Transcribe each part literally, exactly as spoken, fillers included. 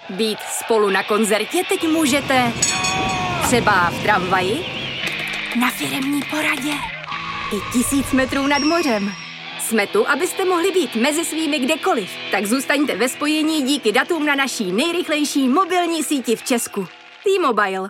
Být spolu na koncertě teď můžete třeba v tramvaji, na firemní poradě i tisíc metrů nad mořem. Jsme tu, abyste mohli být mezi svými kdekoliv. Tak zůstaňte ve spojení díky datům na naší nejrychlejší mobilní síti v Česku. T-Mobile.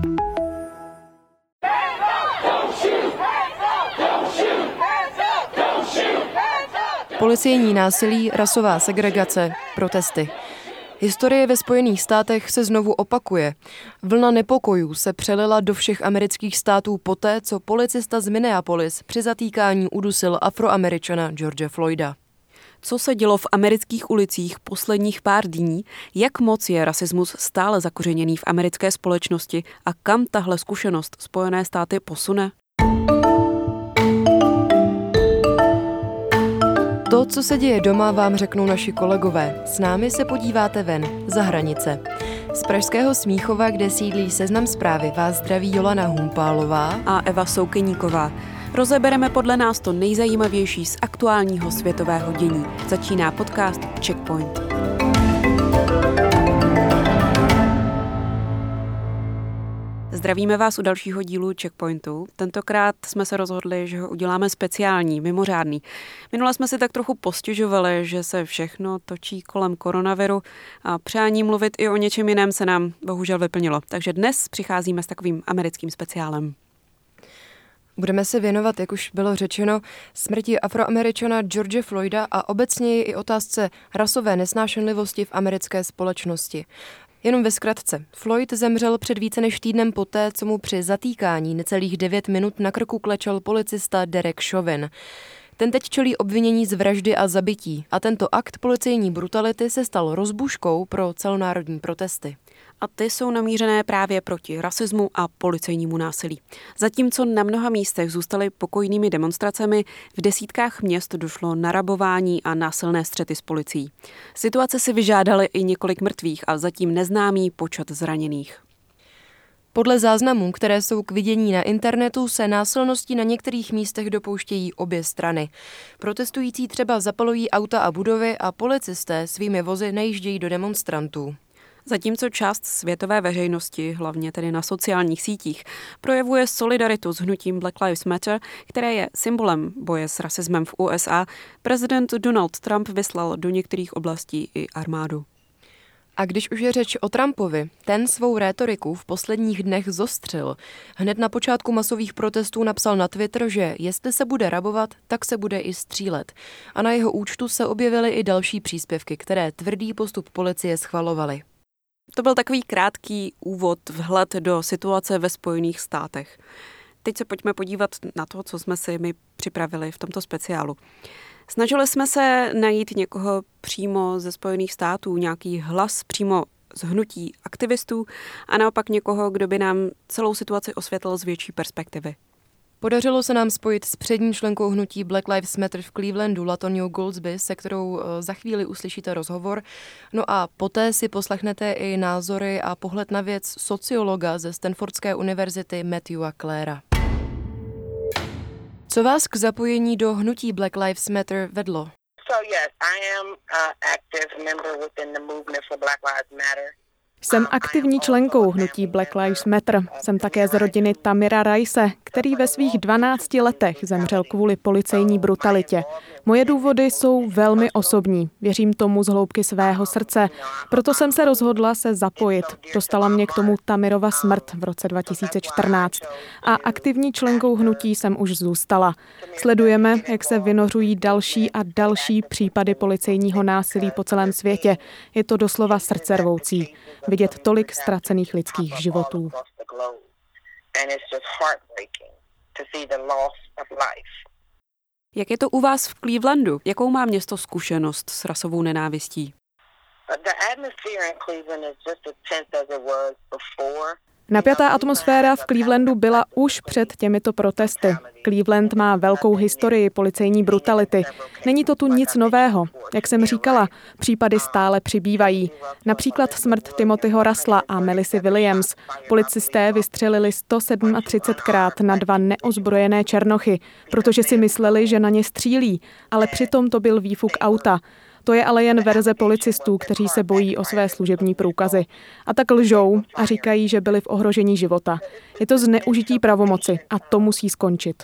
Policejní násilí, rasová segregace, protesty. Historie ve Spojených státech se znovu opakuje. Vlna nepokojů se přelila do všech amerických států poté, co policista z Minneapolis při zatýkání udusil Afroameričana George Floyda. Co se dělo v amerických ulicích posledních pár dní, jak moc je rasismus stále zakořeněný v americké společnosti a kam tahle zkušenost Spojené státy posune? To, co se děje doma, vám řeknou naši kolegové. S námi se podíváte ven, za hranice. Z pražského Smíchova, kde sídlí Seznam Zprávy, vás zdraví Jolana Humpálová a Eva Soukeníková. Rozebereme podle nás to nejzajímavější z aktuálního světového dění. Začíná podcast Checkpoint. Zdravíme vás u dalšího dílu Checkpointu. Tentokrát jsme se rozhodli, že ho uděláme speciální, mimořádný. Minule jsme si tak trochu postěžovali, že se všechno točí kolem koronaviru a přání mluvit i o něčem jiném se nám bohužel vyplnilo. Takže dnes přicházíme s takovým americkým speciálem. Budeme se věnovat, jak už bylo řečeno, smrti Afroameričana George Floyda a obecně i otázce rasové nesnášenlivosti v americké společnosti. Jenom ve zkratce. Floyd zemřel před více než týdnem poté, co mu při zatýkání necelých devět minut na krku klečel policista Derek Chauvin. Ten teď čelí obvinění z vraždy a zabití a tento akt policejní brutality se stal rozbuškou pro celonárodní protesty. A ty jsou namířené právě proti rasismu a policejnímu násilí. Zatímco na mnoha místech zůstaly pokojnými demonstracemi, v desítkách měst došlo na rabování a násilné střety s policií. Situace si vyžádaly i několik mrtvých a zatím neznámý počet zraněných. Podle záznamů, které jsou k vidění na internetu, se násilností na některých místech dopouštějí obě strany. Protestující třeba zapalují auta a budovy a policisté svými vozy najíždějí do demonstrantů. Zatímco část světové veřejnosti, hlavně tedy na sociálních sítích, projevuje solidaritu s hnutím Black Lives Matter, které je symbolem boje s rasismem v U S A, prezident Donald Trump vyslal do některých oblastí i armádu. A když už je řeč o Trumpovi, ten svou rétoriku v posledních dnech zostřil. Hned na počátku masových protestů napsal na Twitter, že jestli se bude rabovat, tak se bude i střílet. A na jeho účtu se objevily i další příspěvky, které tvrdý postup policie schvalovaly. To byl takový krátký úvod, vhled do situace ve Spojených státech. Teď se pojďme podívat na to, co jsme si my připravili v tomto speciálu. Snažili jsme se najít někoho přímo ze Spojených států, nějaký hlas přímo z hnutí aktivistů a naopak někoho, kdo by nám celou situaci osvětlil z větší perspektivy. Podařilo se nám spojit s přední členkou hnutí Black Lives Matter v Clevelandu, Latoniou Goldsby, se kterou za chvíli uslyšíte rozhovor. No a poté si poslechnete i názory a pohled na věc sociologa ze Stanfordské univerzity Matthewa Claira. Co vás k zapojení do hnutí Black Lives Matter vedlo? So yes, I am an active member within the movement for Black Lives Matter. Jsem aktivní členkou hnutí Black Lives Matter. Jsem také z rodiny Tamira Rice, který ve svých dvanácti letech zemřel kvůli policejní brutalitě. Moje důvody jsou velmi osobní. Věřím tomu z hloubky svého srdce. Proto jsem se rozhodla se zapojit. Dostala mě k tomu Tamirova smrt v roce dva tisíce čtrnáct. A aktivní členkou hnutí jsem už zůstala. Sledujeme, jak se vynořují další a další případy policejního násilí po celém světě. Je to doslova srdcervoucí. Vidět tolik ztracených lidských životů. Jak je to u vás v Clevelandu? Jakou má město zkušenost s rasovou nenávistí? Napjatá atmosféra v Clevelandu byla už před těmito protesty. Cleveland má velkou historii policejní brutality. Není to tu nic nového. Jak jsem říkala, případy stále přibývají. Například smrt Timothyho Russella a Melissy Williams. Policisté vystřelili sto třicetisedmkrát na dva neozbrojené černochy, protože si mysleli, že na ně střílí, ale přitom to byl výfuk auta. To je ale jen verze policistů, kteří se bojí o své služební průkazy. A tak lžou a říkají, že byli v ohrožení života. Je to zneužití pravomoci a to musí skončit.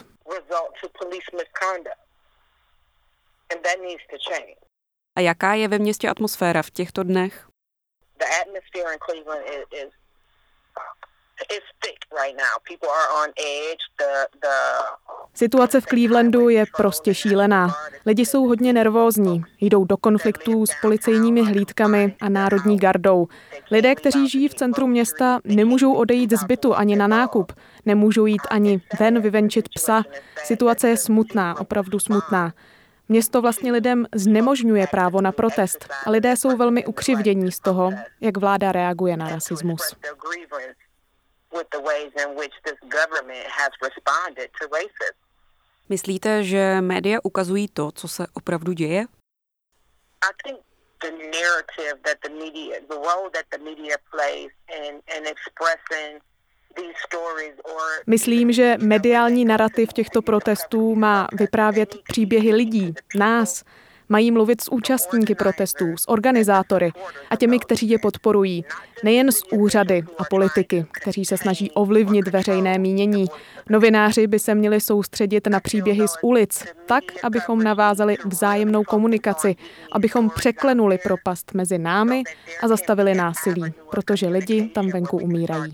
A jaká je ve městě atmosféra v těchto dnech? Situace v Clevelandu je prostě šílená. Lidi jsou hodně nervózní, jdou do konfliktů s policejními hlídkami a národní gardou. Lidé, kteří žijí v centru města, nemůžou odejít z bytu ani na nákup, nemůžou jít ani ven vyvenčit psa. Situace je smutná, opravdu smutná. Město vlastně lidem znemožňuje právo na protest a lidé jsou velmi ukřivdění z toho, jak vláda reaguje na rasismus. Myslíte, že média ukazují to, co se opravdu děje? Myslím, že mediální narativ těchto protestů má vyprávět příběhy lidí, nás. Mají mluvit s účastníky protestů, s organizátory a těmi, kteří je podporují. Nejen s úřady a politiky, kteří se snaží ovlivnit veřejné mínění. Novináři by se měli soustředit na příběhy z ulic, tak, abychom navázali vzájemnou komunikaci, abychom překlenuli propast mezi námi a zastavili násilí, protože lidi tam venku umírají.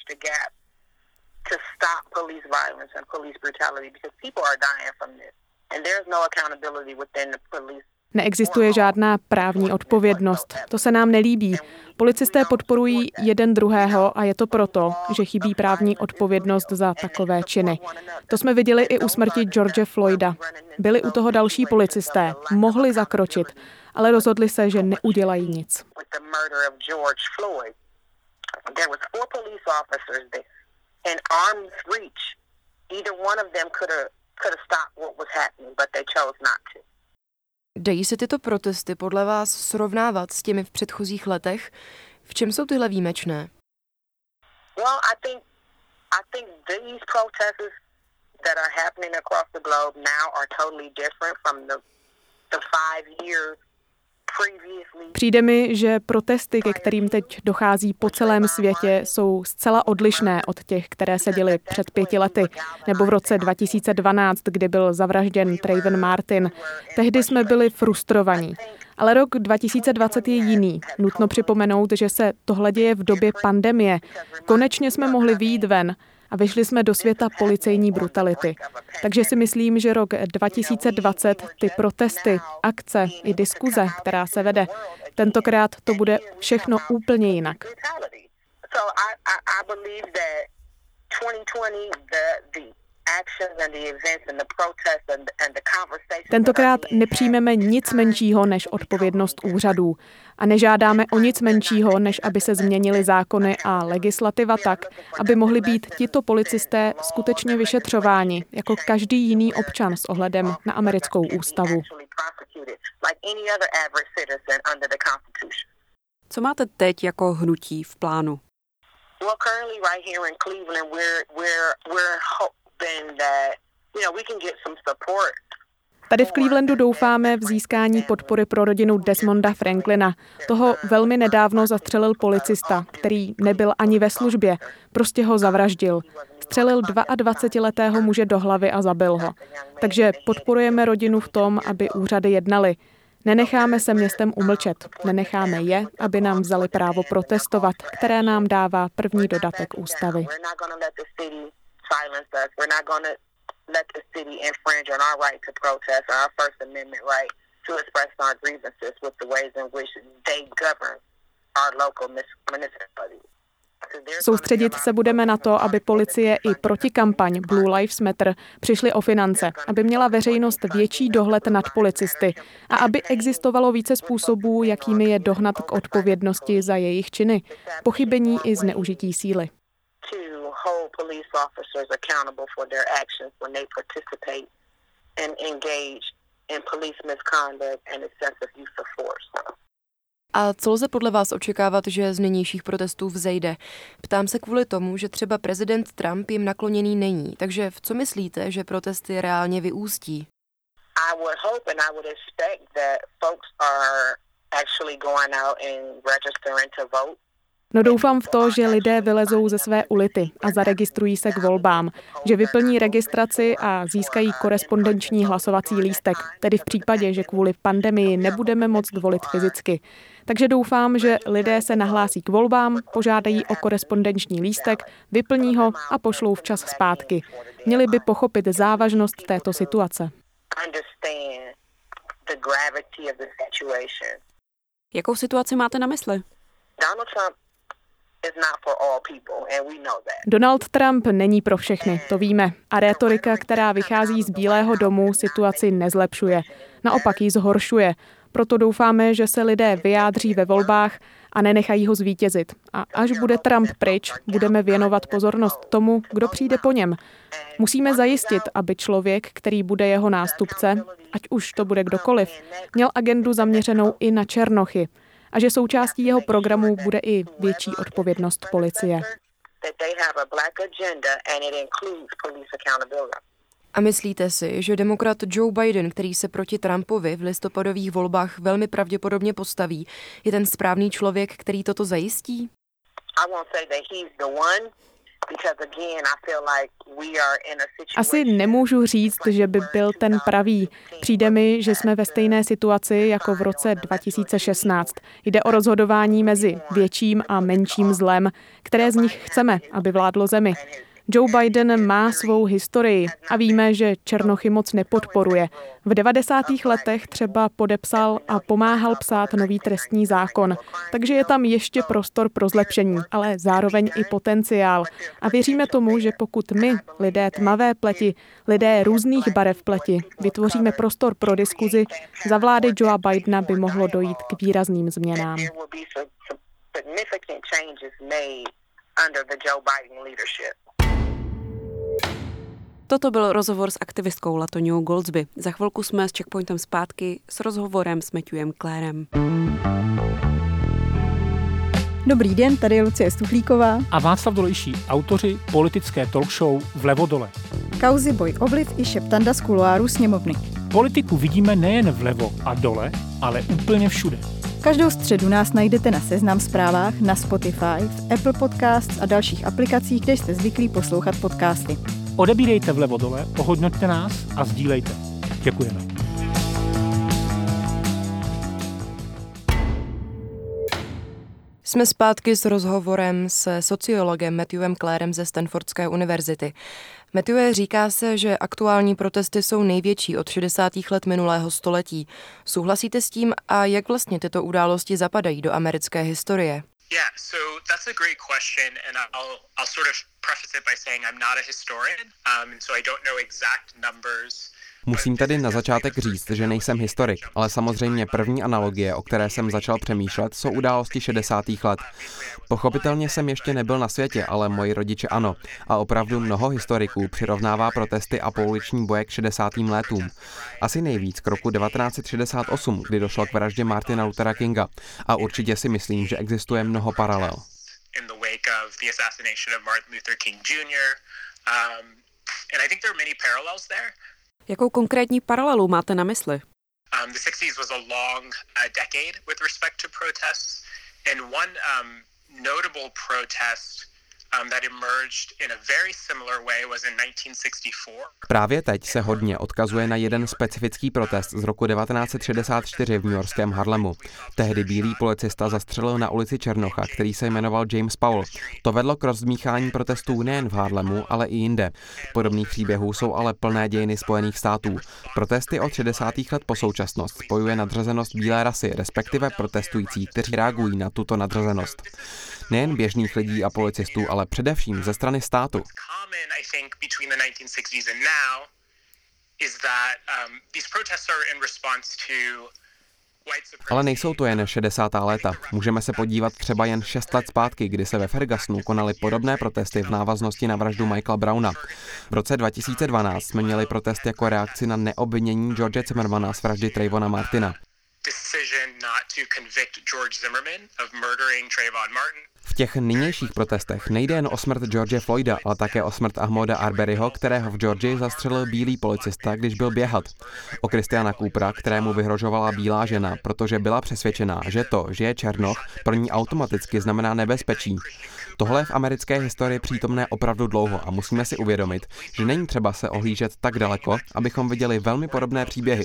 Neexistuje žádná právní odpovědnost. To se nám nelíbí. Policisté podporují jeden druhého a je to proto, že chybí právní odpovědnost za takové činy. To jsme viděli i u smrti George Floyda. Byli u toho další policisté, mohli zakročit, ale rozhodli se, že neudělají nic. Dají se tyto protesty podle vás srovnávat s těmi v předchozích letech? V čem jsou tyhle výjimečné? Well, I think I think these protests that are happening across the globe now are totally different from the the five years. Přijde mi, že protesty, ke kterým teď dochází po celém světě, jsou zcela odlišné od těch, které se děly před pěti lety, nebo v roce dva tisíce dvanáct, kdy byl zavražděn Trayvon Martin. Tehdy jsme byli frustrovaní. Ale rok dva tisíce dvacet je jiný. Nutno připomenout, že se tohle děje v době pandemie. Konečně jsme mohli vyjít ven a vyšli jsme do světa policejní brutality. Takže si myslím, že rok dva tisíce dvacet, ty protesty, akce i diskuze, která se vede, tentokrát to bude všechno úplně jinak. Tentokrát nepřijmeme nic menšího než odpovědnost úřadů a nežádáme o nic menšího, než aby se změnily zákony a legislativa tak, aby mohli být tito policisté skutečně vyšetřováni jako každý jiný občan s ohledem na americkou ústavu. Co máte teď jako hnutí v plánu? Tady v Clevelandu doufáme v získání podpory pro rodinu Desmonda Franklina. Toho velmi nedávno zastřelil policista, který nebyl ani ve službě, prostě ho zavraždil. Střelil dvaadvacetiletého muže do hlavy a zabil ho. Takže podporujeme rodinu v tom, aby úřady jednaly. Nenecháme se městem umlčet, nenecháme je, aby nám vzali právo protestovat, které nám dává první dodatek ústavy. Let the city infringe on our right to protest, our First Amendment right to express our grievances with the ways in which they govern our local municipalities. Soustředit se budeme na to, aby policie i protikampaň Blue Lives Matter přišly o finance, aby měla veřejnost větší dohled nad policisty a aby existovalo více způsobů, jakými je dohnat k odpovědnosti za jejich činy, pochybení i zneužití síly. Hold police officers accountable for their actions when they participate and engage in police misconduct and excessive use of force. A co lze podle vás očekávat, že z nynějších protestů vzejde? Ptám se kvůli tomu, že třeba prezident Trump jim nakloněný není. Takže v co myslíte, že protesty reálně vyústí? I would hope and I would expect that folks are actually going out and registering to vote. No doufám v to, že lidé vylezou ze své ulity a zaregistrují se k volbám, že vyplní registraci a získají korespondenční hlasovací lístek, tedy v případě, že kvůli pandemii nebudeme moct volit fyzicky. Takže doufám, že lidé se nahlásí k volbám, požádají o korespondenční lístek, vyplní ho a pošlou včas zpátky. Měli by pochopit závažnost této situace. Jakou situaci máte na mysli? Donald Trump není pro všechny, to víme. A rétorika, která vychází z Bílého domu, situaci nezlepšuje. Naopak ji zhoršuje. Proto doufáme, že se lidé vyjádří ve volbách a nenechají ho zvítězit. A až bude Trump pryč, budeme věnovat pozornost tomu, kdo přijde po něm. Musíme zajistit, aby člověk, který bude jeho nástupce, ať už to bude kdokoliv, měl agendu zaměřenou i na černochy. A že součástí jeho programu bude i větší odpovědnost policie. A myslíte si, že demokrat Joe Biden, který se proti Trumpovi v listopadových volbách velmi pravděpodobně postaví, je ten správný člověk, který toto zajistí? Asi nemůžu říct, že by byl ten pravý. Přijde mi, že jsme ve stejné situaci jako v roce dva tisíce šestnáct. Jde o rozhodování mezi větším a menším zlem, které z nich chceme, aby vládlo zemi. Joe Biden má svou historii a víme, že černochy moc nepodporuje. V devadesátých letech třeba podepsal a pomáhal psát nový trestní zákon, takže je tam ještě prostor pro zlepšení, ale zároveň i potenciál. A věříme tomu, že pokud my, lidé tmavé pleti, lidé různých barev pleti, vytvoříme prostor pro diskuzi, za vlády Joea Bidena by mohlo dojít k výrazným změnám. Toto byl rozhovor s aktivistkou Latoniou Goldsby. Za chvilku jsme s Checkpointem zpátky s rozhovorem s Matthewem Clarem. Dobrý den, tady je Lucie Stuchlíková a Václav Dolejší, autoři politické talk show Vlevo dole. Kauzy Boj ovliv i šeptanda z kuloáru sněmovny. Politiku vidíme nejen vlevo a dole, ale úplně všude. Každou středu nás najdete na Seznam Zprávách, na Spotify, v Apple Podcasts a dalších aplikacích, kde jste zvyklí poslouchat podcasty. Odebírejte Vlevo dole, ohodnoťte nás a sdílejte. Děkujeme. Jsme zpátky s rozhovorem se sociologem Matthewem Clarem ze Stanfordské univerzity. Matthew, říká se, že aktuální protesty jsou největší od šedesátých let minulého století. Souhlasíte s tím a jak vlastně tyto události zapadají do americké historie? Yeah, so that's a great question, and I'll I'll sort of preface it by saying I'm not a historian, um, so I don't know exact numbers. Musím tedy na začátek říct, že nejsem historik, ale samozřejmě první analogie, o které jsem začal přemýšlet, jsou události šedesátých let. Pochopitelně jsem ještě nebyl na světě, ale moji rodiče ano. A opravdu mnoho historiků přirovnává protesty a pouliční boje k šedesátým letům. Asi nejvíc k roku devatenáct set šedesát osm, kdy došlo k vraždě Martina Luthera Kinga. A určitě si myslím, že existuje mnoho paralel. Jakou konkrétní paralelu máte na mysli? Um, the sixties was a long uh, decade with respect to protests, and one um, notable protest um, that emerged in a very similar way was in nineteen sixty-four. Právě teď se hodně odkazuje na jeden specifický protest z roku devatenáct set šedesát čtyři v newyorském Harlemu. Tehdy bílý policista zastřelil na ulici Černocha, který se jmenoval James Powell. To vedlo k rozdmíchání protestů nejen v Harlemu, ale i jinde. Podobných příběhů jsou ale plné dějiny Spojených států. Protesty od šedesátých let po současnost spojuje nadřazenost bílé rasy, respektive protestující, kteří reagují na tuto nadřazenost. Nejen běžných lidí a policistů, ale především ze strany státu. Ale nejsou to jen šedesátá léta. Můžeme se podívat třeba jen šest let zpátky, kdy se ve Fergusonu konaly podobné protesty v návaznosti na vraždu Michaela Browna. V roce dva tisíce dvanáct jsme měli protest jako reakci na neobvinění George Zimmermana z vraždy Trayvona Martina. V těch nynějších protestech nejde jen o smrt George Floyda, ale také o smrt Ahmauda Arberyho, kterého v Georgii zastřelil bílý policista, když byl běhat. O Christiana Coopera, kterému vyhrožovala bílá žena, protože byla přesvědčená, že to, že je černoch, pro ní automaticky znamená nebezpečí. Tohle je v americké historii přítomné opravdu dlouho a musíme si uvědomit, že není třeba se ohlížet tak daleko, abychom viděli velmi podobné příběhy.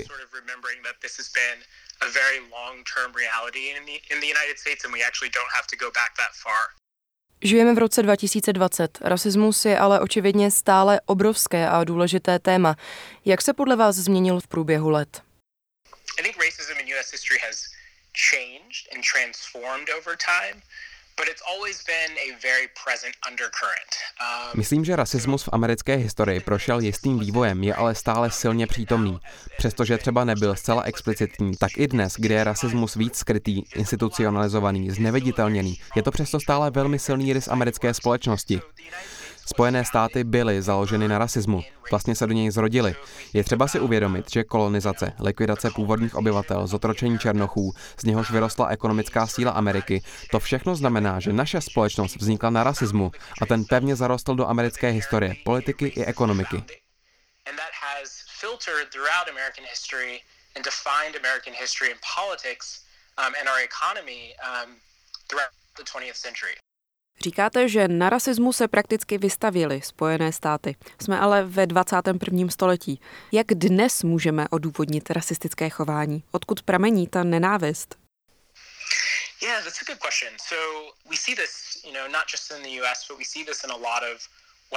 A very long-term reality in the, in the United States, and we actually don't have to go back that far. Žijeme v roce dva tisíce dvacet. Rasismus je ale očividně stále obrovské a důležité téma. Jak se podle vás změnil v průběhu let? I think racism in U S history has changed and transformed over time. But it's always been a very present undercurrent. Um, Myslím, že rasismus v americké historii prošel jistým vývojem, je ale stále silně přítomný. Přestože třeba nebyl zcela explicitní, tak i dnes, kdy je rasismus víc skrytý, institucionalizovaný, zneviditelněný, je to přesto stále velmi silný rys americké společnosti. Spojené státy byly založeny na rasismu, vlastně se do něj zrodily. Je třeba si uvědomit, že kolonizace, likvidace původních obyvatel, zotročení černochů, z něhož vyrostla ekonomická síla Ameriky, to všechno znamená, že naše společnost vznikla na rasismu a ten pevně zarostl do americké historie, politiky i ekonomiky. Říkáte, že na rasismu se prakticky vystavily Spojené státy. Jsme ale ve dvacátém prvním století. Jak dnes můžeme odůvodnit rasistické chování? Odkud pramení ta nenávist? Yeah, that's a good question. So we see this, you know, not just in the U S, but we see this in a lot of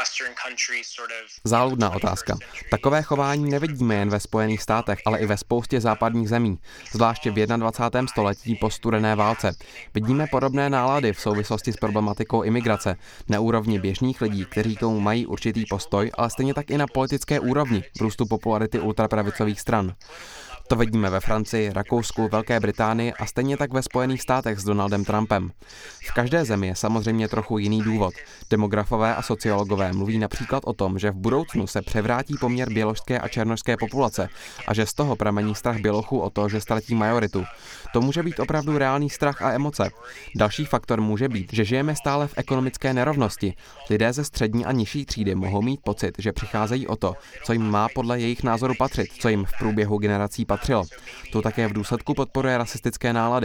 Záludná otázka. Takové chování nevidíme jen ve Spojených státech, ale i ve spoustě západních zemí, zvláště v dvacátém prvním století po studené válce. Vidíme podobné nálady v souvislosti s problematikou imigrace, na úrovni běžných lidí, kteří k tomu mají určitý postoj, ale stejně tak i na politické úrovni v růstu popularity ultrapravicových stran. To vidíme ve Francii, Rakousku, Velké Británii a stejně tak ve Spojených státech s Donaldem Trumpem. V každé zemi je samozřejmě trochu jiný důvod. Demografové a sociologové mluví například o tom, že v budoucnu se převrátí poměr běložské a černošské populace a že z toho pramení strach bělochů o to, že ztratí majoritu. To může být opravdu reálný strach a emoce. Další faktor může být, že žijeme stále v ekonomické nerovnosti. Lidé ze střední a nižší třídy mohou mít pocit, že přicházejí o to, co jim má podle jejich názoru patřit, co jim v průběhu generací patřilo. To také v důsledku podporuje rasistické nálady.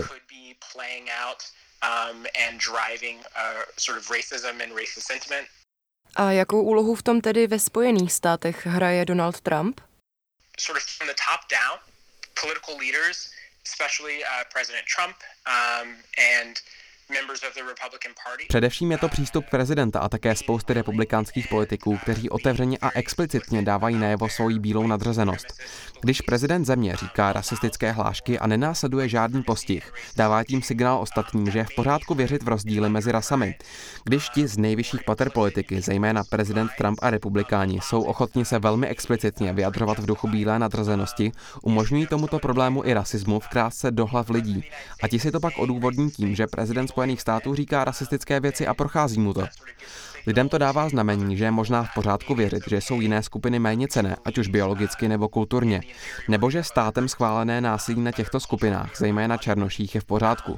A jakou úlohu v tom tedy ve Spojených státech hraje Donald Trump? Především je to přístup prezidenta a také spousty republikánských politiků, kteří otevřeně a explicitně dávají najevo svoji bílou nadřazenost. Když prezident země říká rasistické hlášky a nenásleduje žádný postih, dává tím signál ostatním, že je v pořádku věřit v rozdíly mezi rasami. Když ti z nejvyšších pater politiky, zejména prezident Trump a republikáni, jsou ochotni se velmi explicitně vyjadřovat v duchu bílé nadřazenosti, umožňují tomuto problému i rasismu vkrást se do hlav lidí. A ti si to pak odůvodní tím, že prezident Spojených států říká rasistické věci a prochází mu to. Lidem to dává znamení, že je možná v pořádku věřit, že jsou jiné skupiny méněcenné, ať už biologicky nebo kulturně, nebo že státem schválené násilí na těchto skupinách, zejména černoších, je v pořádku.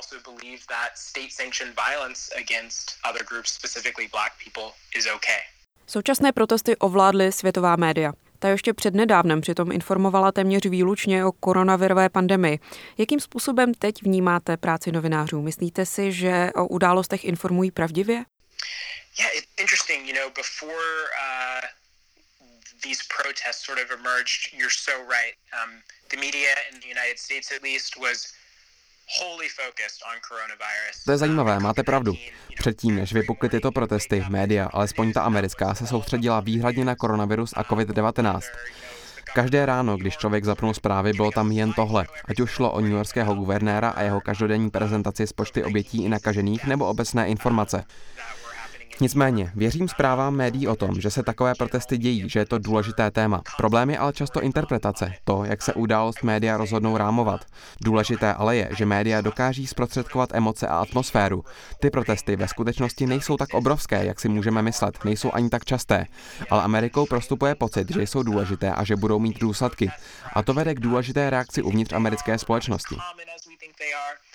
Současné protesty ovládly světová média. Ta ještě přednedávnem přitom informovala téměř výlučně o koronavirové pandemii. Jakým způsobem teď vnímáte práci novinářů? Myslíte si, že o událostech informují pravdivě? Yeah, it's interesting, you know, before uh, these protests sort of emerged, you're so right. Um, the media in the United States at least was wholly focused on coronavirus. To je zajímavé, máte pravdu. Předtím, než vypukly tyto protesty, média, alespoň ta americká, se soustředila výhradně na koronavirus a covid devatenáct. Každé ráno, když člověk zapnul zprávy, bylo tam jen tohle, ať už šlo o newyorského guvernéra a jeho každodenní prezentaci z počty obětí i nakažených nebo obecné informace. Nicméně, věřím zprávám médií o tom, že se takové protesty dějí, že je to důležité téma. Problém je ale často interpretace, to, jak se událost média rozhodnou rámovat. Důležité ale je, že média dokáží zprostředkovat emoce a atmosféru. Ty protesty ve skutečnosti nejsou tak obrovské, jak si můžeme myslet, nejsou ani tak časté. Ale Amerikou prostupuje pocit, že jsou důležité a že budou mít důsledky. A to vede k důležité reakci uvnitř americké společnosti.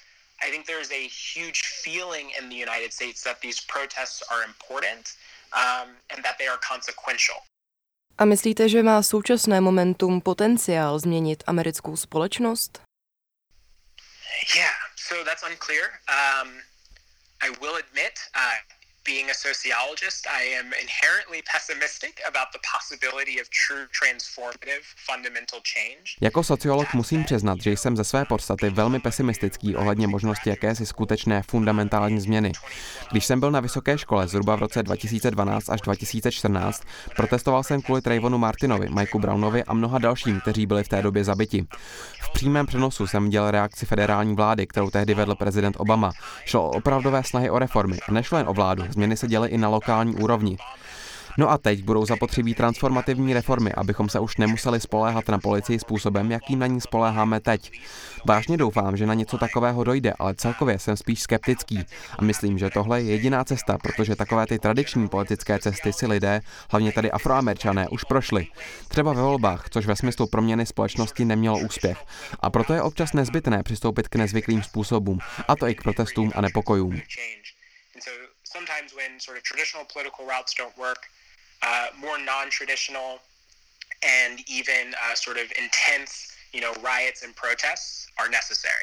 I think there's a huge feeling in the United States that these protests are important um, and that they are consequential. A myslíte, že má současné momentum potenciál změnit americkou společnost? Yeah, so that's unclear. Um, I will admit, uh, being a sociologist, I am inherently pessimistic about the possibility of true transformative fundamental change. Jako sociolog musím přiznat, že jsem ze své podstaty velmi pesimistický ohledně možnosti jakési skutečné fundamentální změny. Když jsem byl na vysoké škole zhruba v roce dva tisíce dvanáct až dva tisíce čtrnáct, protestoval jsem kvůli Trayvonu Martinovi, Mikeu Brownovi a mnoha dalším, kteří byli v té době zabiti. V přímém přenosu jsem dělal reakci federální vlády, kterou tehdy vedl prezident Obama. Šlo o opravdové snahy o reformy a nešlo jen o vládu. Změny se děly i na lokální úrovni. No a teď budou zapotřebí transformativní reformy, abychom se už nemuseli spoléhat na policii způsobem, jakým na ní spoléháme teď. Vážně doufám, že na něco takového dojde, ale celkově jsem spíš skeptický a myslím, že tohle je jediná cesta, protože takové ty tradiční politické cesty si lidé, hlavně tady Afroameričané, už prošli. Třeba ve volbách, což ve smyslu proměny společnosti nemělo úspěch. A proto je občas nezbytné přistoupit k nezvyklým způsobům, a to i k protestům a nepokojům. Sometimes when sort of traditional political routes don't work, uh, more non-traditional and even uh, sort of intense, you know, riots and protests are necessary.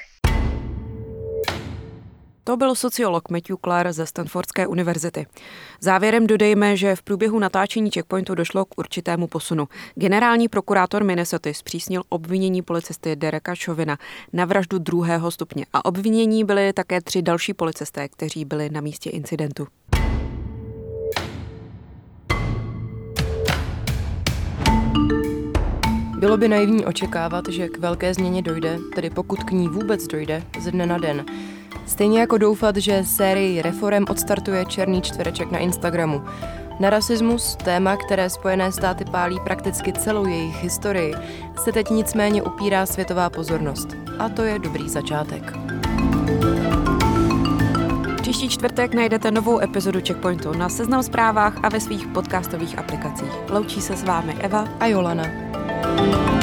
To byl sociolog Matthew Clark ze Stanfordské univerzity. Závěrem dodejme, že v průběhu natáčení Checkpointu došlo k určitému posunu. Generální prokurátor Minnesoty zpřísnil obvinění policisty Dereka Chauvina na vraždu druhého stupně a obvinění byli také tři další policisté, kteří byli na místě incidentu. Bylo by naivní očekávat, že k velké změně dojde, tedy pokud k ní vůbec dojde, ze dne na den. Stejně jako doufat, že sérii reforem odstartuje černý čtvereček na Instagramu. Na rasismus, téma, které Spojené státy pálí prakticky celou jejich historii, se teď nicméně upírá světová pozornost. A to je dobrý začátek. Příští čtvrtek najdete novou epizodu Checkpointu na Seznam Zprávách a ve svých podcastových aplikacích. Loučí se s vámi Eva a Jolana.